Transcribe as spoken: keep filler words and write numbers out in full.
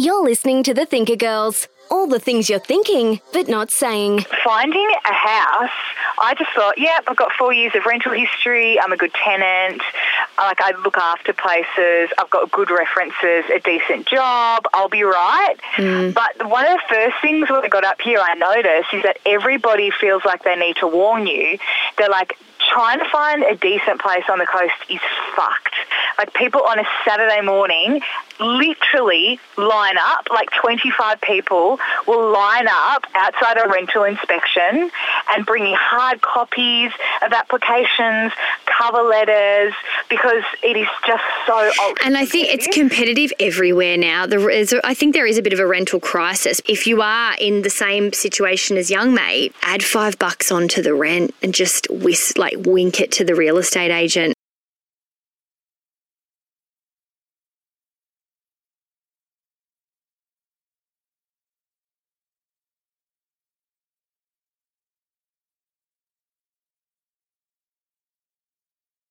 You're listening to The Thinker Girls. All the things you're thinking, but not saying. Finding a house, I just thought, yeah, I've got four years of rental history. I'm a good tenant. Like, I look after places. I've got good references, a decent job. I'll be right. Mm. But one of the first things when I got up here, I noticed is that everybody feels like they need to warn you. They're like, trying to find a decent place on the coast is fucked. Like, people on a Saturday morning literally line up, like twenty-five people will line up outside a rental inspection and bringing hard copies of applications, cover letters, because it is just so ultra And I think it's competitive everywhere now. There is, I think there is a bit of a rental crisis. If you are in the same situation as young mate, add five bucks onto the rent and just whisk, like wink it to the real estate agent.